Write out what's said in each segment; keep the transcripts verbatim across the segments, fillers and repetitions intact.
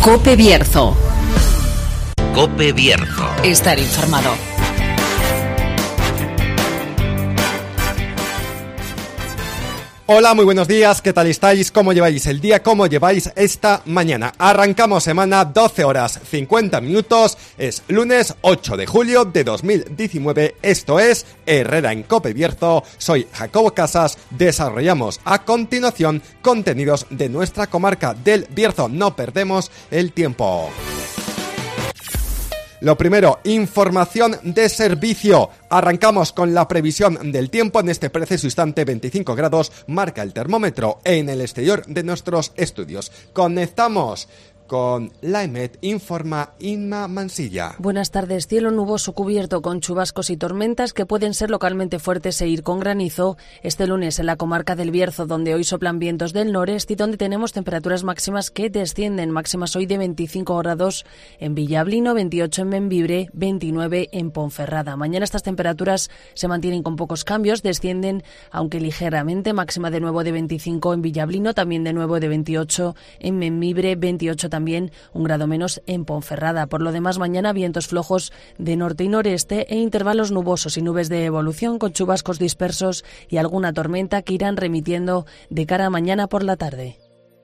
COPE Bierzo. COPE Bierzo. Estar informado. Hola, muy buenos días, ¿qué tal estáis? ¿Cómo lleváis el día? ¿Cómo lleváis esta mañana? Arrancamos semana, doce horas cincuenta minutos, es lunes ocho de julio de dos mil diecinueve, esto es Herrera en COPE Bierzo, soy Jacobo Casas, desarrollamos a continuación contenidos de nuestra comarca del Bierzo, no perdemos el tiempo. Lo primero, información de servicio. Arrancamos con la previsión del tiempo. En este preciso instante, veinticinco grados, marca el termómetro en el exterior de nuestros estudios. Conectamos con la EMET, informa Inma Mansilla. Buenas tardes. Cielo nuboso cubierto con chubascos y tormentas que pueden ser localmente fuertes e ir con granizo este lunes en la comarca del Bierzo, donde hoy soplan vientos del noreste y donde tenemos temperaturas máximas que descienden. Máximas hoy de veinticinco grados en Villablino, veintiocho en Bembibre, veintinueve en Ponferrada. Mañana estas temperaturas se mantienen con pocos cambios, descienden aunque ligeramente. Máxima de nuevo de veinticinco en Villablino, también de nuevo de veintiocho en Bembibre, veintiocho también También un grado menos en Ponferrada. Por lo demás, mañana vientos flojos de norte y noreste e intervalos nubosos y nubes de evolución con chubascos dispersos y alguna tormenta que irán remitiendo de cara a mañana por la tarde.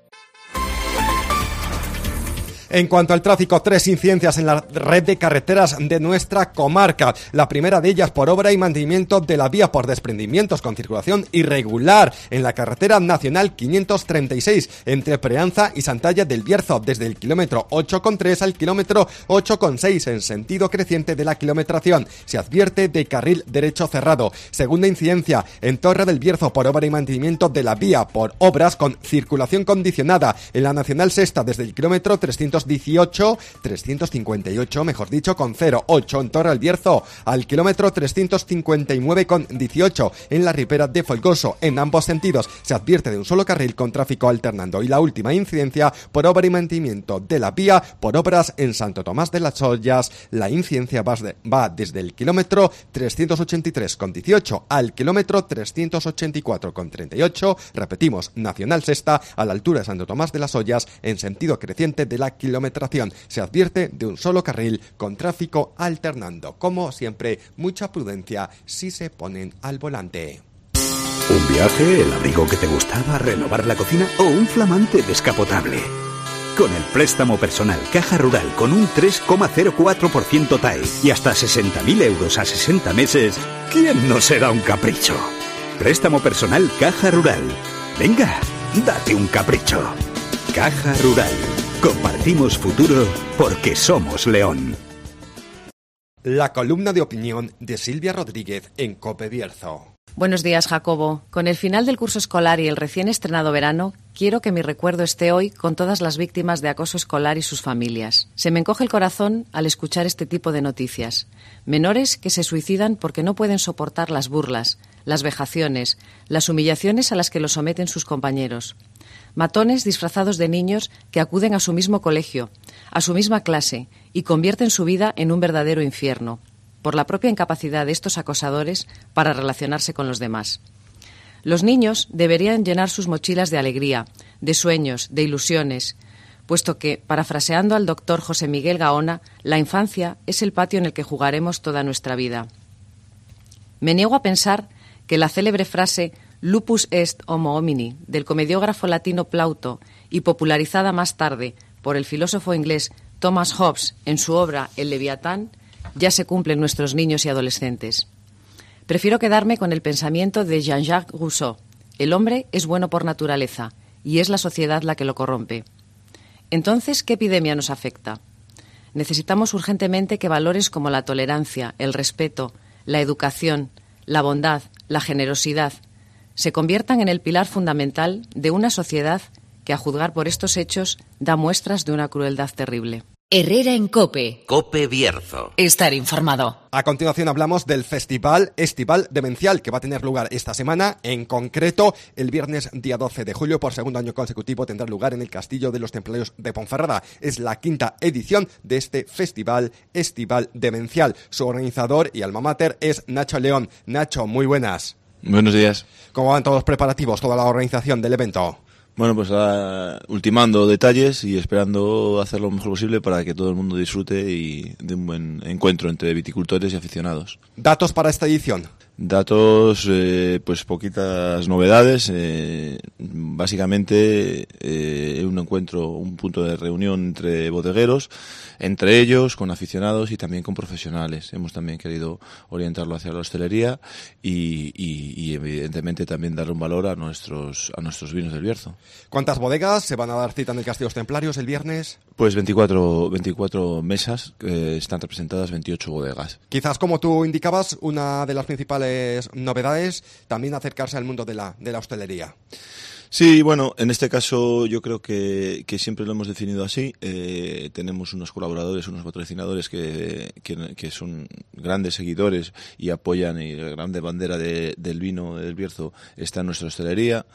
En cuanto al tráfico, tres incidencias en la red de carreteras de nuestra comarca. La primera de ellas por obra y mantenimiento de la vía por desprendimientos con circulación irregular en la carretera nacional quinientos treinta y seis entre Preanza y Santalla del Bierzo, desde el kilómetro ocho coma tres al kilómetro ocho coma seis en sentido creciente de la kilometración. Se advierte de carril derecho cerrado. Segunda incidencia en Torre del Bierzo por obra y mantenimiento de la vía por obras con circulación condicionada en la nacional sexta desde el kilómetro trescientos dieciocho, trescientos cincuenta y ocho, mejor dicho, con cero coma ocho en Torre del Bierzo, al kilómetro trescientos cincuenta y nueve con dieciocho en la ribera de Folgoso. En ambos sentidos se advierte de un solo carril con tráfico alternando. Y la última incidencia por obra y mantenimiento de la vía por obras en Santo Tomás de las Ollas. La incidencia va, de, va desde el kilómetro trescientos ochenta y tres con dieciocho al kilómetro trescientos ochenta y cuatro con treinta y ocho. Repetimos, nacional sexta a la altura de Santo Tomás de las Ollas en sentido creciente de la kilometración. Se advierte de un solo carril con tráfico alternando. Como siempre, mucha prudencia si se ponen al volante. ¿Un viaje, el abrigo que te gustaba, renovar la cocina o un flamante descapotable? Con el préstamo personal Caja Rural con un tres coma cero cuatro por ciento T A E y hasta sesenta mil euros a sesenta meses, ¿quién no será un capricho? Préstamo personal Caja Rural. Venga, date un capricho. Caja Rural. Compartimos futuro porque somos León. La columna de opinión de Silvia Rodríguez en COPE Bierzo. Buenos días, Jacobo. Con el final del curso escolar y el recién estrenado verano, quiero que mi recuerdo esté hoy con todas las víctimas de acoso escolar y sus familias. Se me encoge el corazón al escuchar este tipo de noticias. Menores que se suicidan porque no pueden soportar las burlas, las vejaciones, las humillaciones a las que los someten sus compañeros. Matones disfrazados de niños que acuden a su mismo colegio, a su misma clase y convierten su vida en un verdadero infierno, por la propia incapacidad de estos acosadores para relacionarse con los demás. Los niños deberían llenar sus mochilas de alegría, de sueños, de ilusiones, puesto que, parafraseando al doctor José Miguel Gaona, la infancia es el patio en el que jugaremos toda nuestra vida. Me niego a pensar que la célebre frase «lupus est homo homini» del comediógrafo latino Plauto y popularizada más tarde por el filósofo inglés Thomas Hobbes en su obra El Leviatán, ya se cumple en nuestros niños y adolescentes. Prefiero quedarme con el pensamiento de Jean-Jacques Rousseau. El hombre es bueno por naturaleza y es la sociedad la que lo corrompe. Entonces, ¿qué epidemia nos afecta? Necesitamos urgentemente que valores como la tolerancia, el respeto, la educación, la bondad, la generosidad, se conviertan en el pilar fundamental de una sociedad que, a juzgar por estos hechos, da muestras de una crueldad terrible. Herrera en COPE. COPE Bierzo. Estar informado. A continuación hablamos del Festival Estival Demencial que va a tener lugar esta semana. En concreto, el viernes día doce de julio, por segundo año consecutivo, tendrá lugar en el Castillo de los Templarios de Ponferrada. Es la quinta edición de este Festival Estival Demencial. Su organizador y alma mater es Nacho León. Nacho, muy buenas. Buenos días. ¿Cómo van todos los preparativos, toda la organización del evento? Bueno, pues uh, ultimando detalles y esperando hacerlo lo mejor posible para que todo el mundo disfrute y de un buen encuentro entre viticultores y aficionados. ¿Datos para esta edición? Datos, eh, pues poquitas novedades, eh, básicamente eh, un encuentro, un punto de reunión entre bodegueros, entre ellos, con aficionados y también con profesionales. Hemos también querido orientarlo hacia la hostelería y, y, y evidentemente también darle un valor a nuestros, a nuestros vinos del Bierzo. ¿Cuántas bodegas se van a dar cita en el Castillo de los Templarios el viernes? Pues veinticuatro, veinticuatro mesas, eh, están representadas veintiocho bodegas. Quizás, como tú indicabas, una de las principales novedades, también acercarse al mundo de la, de la hostelería. Sí, bueno, en este caso yo creo que, que siempre lo hemos definido así. Eh, tenemos unos colaboradores, unos patrocinadores que, que, que son grandes seguidores y apoyan, y la grande bandera de, del vino del Bierzo está en nuestra hostelería.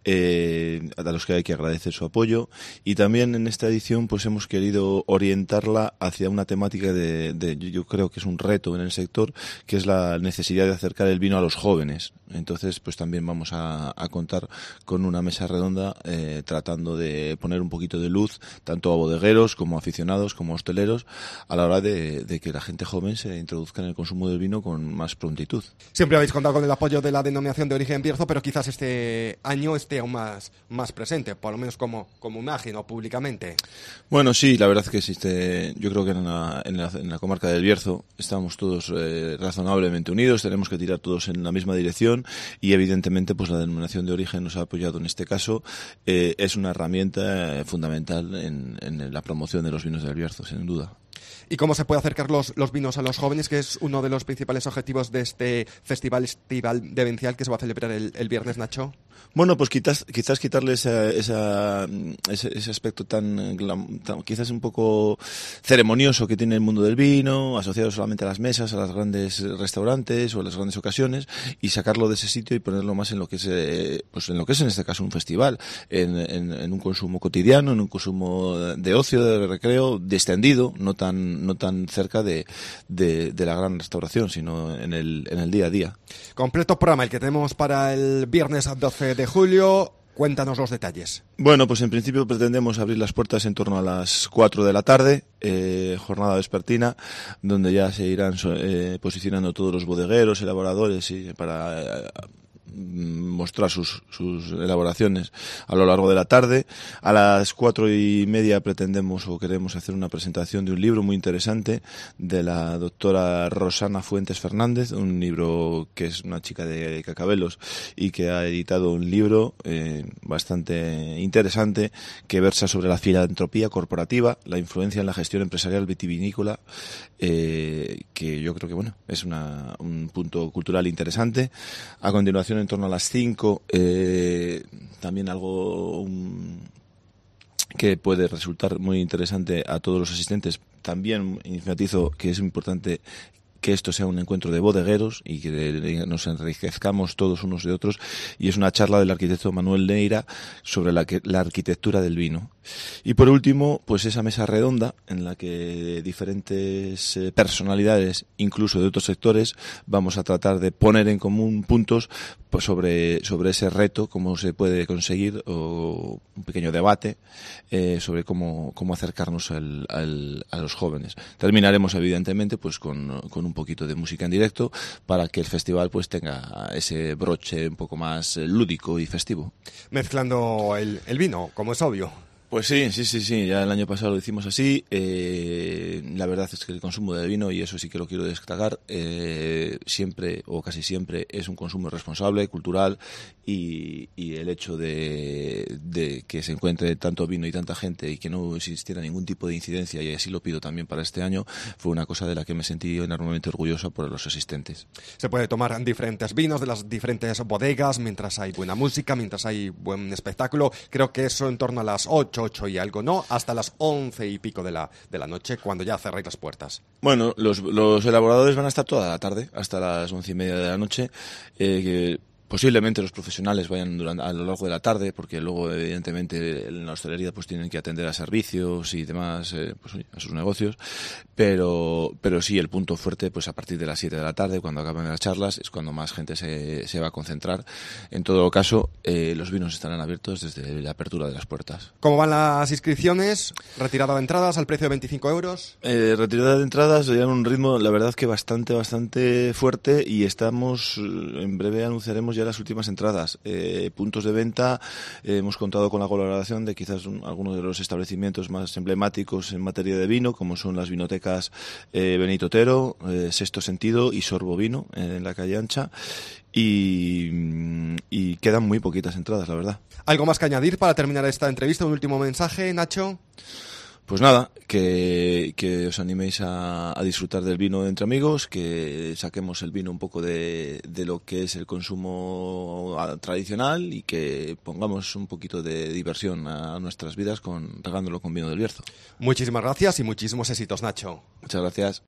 Eh, a los que hay que agradecer su apoyo, y también en esta edición pues hemos querido orientarla hacia una temática de, de yo creo que es un reto en el sector, que es la necesidad de acercar el vino a los jóvenes. Entonces pues también vamos a, a contar con una mesa redonda eh, tratando de poner un poquito de luz tanto a bodegueros como a aficionados como a hosteleros a la hora de, de que la gente joven se introduzca en el consumo del vino con más prontitud. Siempre habéis contado con el apoyo de la denominación de origen Bierzo, pero quizás este año esté aún más, más presente, por lo menos como, como imagen o públicamente. Bueno, sí, la verdad es que existe, yo creo que en la, en la, en la comarca del Bierzo estamos todos eh, razonablemente unidos, tenemos que tirar todos en la misma dirección y evidentemente pues la denominación de origen nos ha apoyado en este caso. Eh, es una herramienta fundamental en, en la promoción de los vinos del Bierzo, sin duda. ¿Y cómo se puede acercar los, los vinos a los jóvenes, que es uno de los principales objetivos de este festival estival de Bencial que se va a celebrar el, el viernes, Nacho? Bueno, pues quizás, quizás quitarle esa, esa, ese, ese aspecto tan, tan, quizás un poco ceremonioso que tiene el mundo del vino, asociado solamente a las mesas, a los grandes restaurantes o a las grandes ocasiones, y sacarlo de ese sitio y ponerlo más en lo que es, eh, pues en lo que es en este caso un festival, en, en, en un consumo cotidiano, en un consumo de ocio, de recreo, distendido, no tan, no tan cerca de, de, de la gran restauración, sino en el, en el día a día. Completo programa el que tenemos para el viernes doce de julio. Cuéntanos los detalles. Bueno, pues en principio pretendemos abrir las puertas en torno a las cuatro de la tarde, eh, jornada vespertina, donde ya se irán eh, posicionando todos los bodegueros, elaboradores y para eh, mostrar sus, sus elaboraciones a lo largo de la tarde. A las cuatro y media pretendemos o queremos hacer una presentación de un libro muy interesante de la doctora Rosana Fuentes Fernández, un libro que es una chica de Cacabelos y que ha editado un libro eh, bastante interesante que versa sobre la filantropía corporativa, la influencia en la gestión empresarial vitivinícola, eh, que yo creo que bueno es una, un punto cultural interesante. A continuación, en torno a las cinco, eh, también algo um, que puede resultar muy interesante a todos los asistentes. También enfatizo que es importante que esto sea un encuentro de bodegueros y que nos enriquezcamos todos unos de otros, y es una charla del arquitecto Manuel Neira sobre la, que, la arquitectura del vino. Y por último, pues esa mesa redonda en la que diferentes eh, personalidades, incluso de otros sectores, vamos a tratar de poner en común puntos pues, sobre, sobre ese reto, cómo se puede conseguir, o un pequeño debate eh, sobre cómo, cómo acercarnos al, al, a los jóvenes. Terminaremos evidentemente pues con, con un poquito de música en directo para que el festival pues tenga ese broche un poco más lúdico y festivo. Mezclando el, el vino, como es obvio. Pues sí, sí, sí, sí, ya el año pasado lo hicimos así. Eh, la verdad es que el consumo de vino, y eso sí que lo quiero destacar, eh, siempre o casi siempre es un consumo responsable, cultural, y, y el hecho de, de que se encuentre tanto vino y tanta gente y que no existiera ningún tipo de incidencia, y así lo pido también para este año, fue una cosa de la que me sentí enormemente orgulloso por los asistentes. Se puede tomar diferentes vinos de las diferentes bodegas mientras hay buena música, mientras hay buen espectáculo. Creo que eso en torno a las ocho, ocho y algo, ¿no? Hasta las once y pico de la, de la noche, cuando ya cerráis las puertas. Bueno, los, los elaboradores van a estar toda la tarde, hasta las once y media de la noche, eh, que posiblemente los profesionales vayan durante, a lo largo de la tarde, porque luego evidentemente en la hostelería pues tienen que atender a servicios y demás, eh, pues, a sus negocios, Pero, pero sí, el punto fuerte, pues a partir de las siete de la tarde, cuando acaben las charlas, es cuando más gente se, se va a concentrar. En todo caso, eh, los vinos estarán abiertos desde la apertura de las puertas. ¿Cómo van las inscripciones? ¿Retirada de entradas al precio de veinticinco euros? Eh, retirada de entradas ya en un ritmo, la verdad que bastante, bastante fuerte, y estamos, en breve anunciaremos ya las últimas entradas. Eh, puntos de venta, eh, hemos contado con la colaboración de quizás un, algunos de los establecimientos más emblemáticos en materia de vino, como son las vinotecas Eh, Benito Otero, eh, Sexto Sentido y Sorbo Vino, eh, en la calle Ancha, y, y quedan muy poquitas entradas, la verdad. ¿Algo más que añadir para terminar esta entrevista? ¿Un último mensaje, Nacho? Pues nada, que, que os animéis a, a disfrutar del vino entre amigos, que saquemos el vino un poco de, de lo que es el consumo tradicional y que pongamos un poquito de diversión a nuestras vidas con regándolo con vino del Bierzo. Muchísimas gracias y muchísimos éxitos, Nacho. Muchas gracias.